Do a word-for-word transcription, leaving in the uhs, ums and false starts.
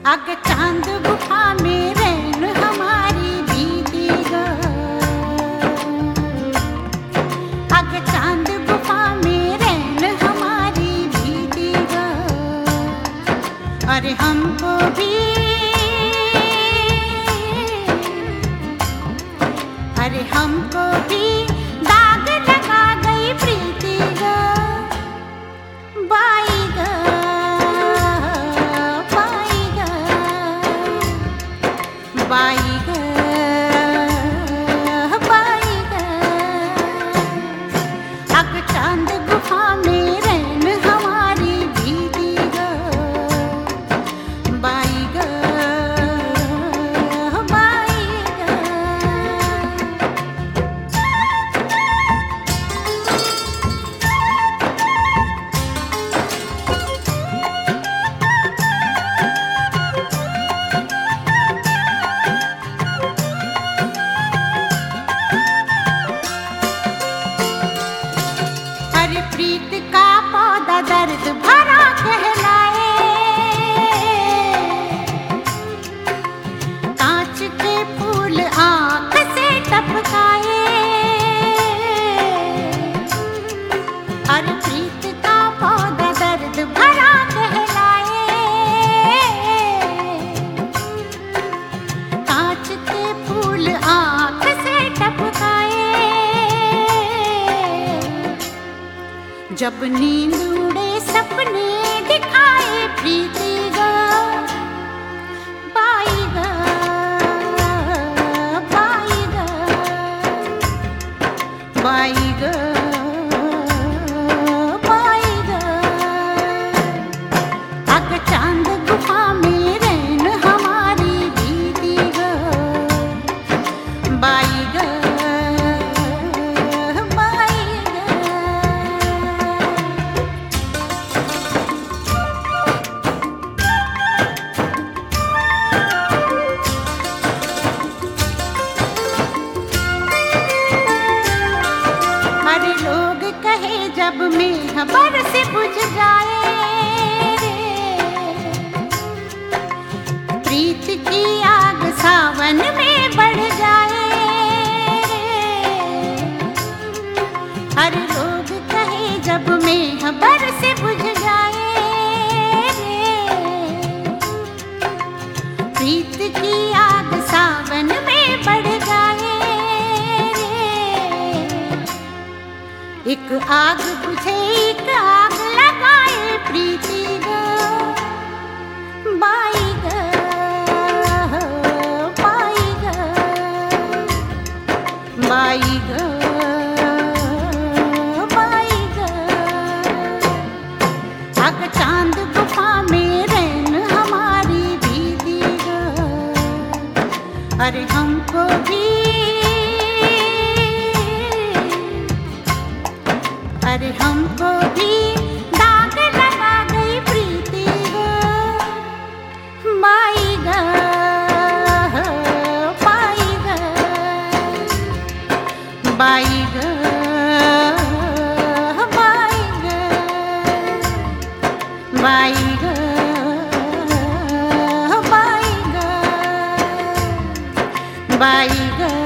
अग चांद गुफा में रैन हमारी बीती ग, अग चांद गुफा में रैन हमारी बीती ग। अरे हमको भी, अरे हमको भी दाग लगा गई प्रीति ग, बाई ग, बाई ग, बाई ग, बाई ग। अग चांद गुफा में रैन हमारी बीती ग, बाई ग, बाई ग। हर प्रीत का पौधा दर्द भरा कहलाए, कांच के फूल आंख से टपकाए। हर प्रीत का पौधा दर्द भरा कहलाए, कांच के फूल आंख से टपकाए। जब नींद उड़े सपने दिखाए प्रीति ग, बाई ग, बाई ग, बाई ग, बाई ग। अग चांद गुफा में रैन हमारी बीती ग, बाई ग, बाई ग। अरे लोग कहे जब मेघ बरस बुझ जाए रे, प्रीत की आग सावन में बढ़ जाए रे। हर लोग कहे जब मेघ बरस बुझ जाए रे, प्रीत की आग सावन में बढ़ जाए रे। एक आग बुझे एक आग लगाए प्रीति ग, बाई ग, बाई ग, बाई ग, बाई ग। अग चांद गुफा में रैन हमारी बीती ग, अरे हमको भी, अरे हमको भी दाग लगा गई प्रीति ग, बाई ग, बाई ग, बाई ग, बाई ग, बाई ग, बाई ग, बाई ग।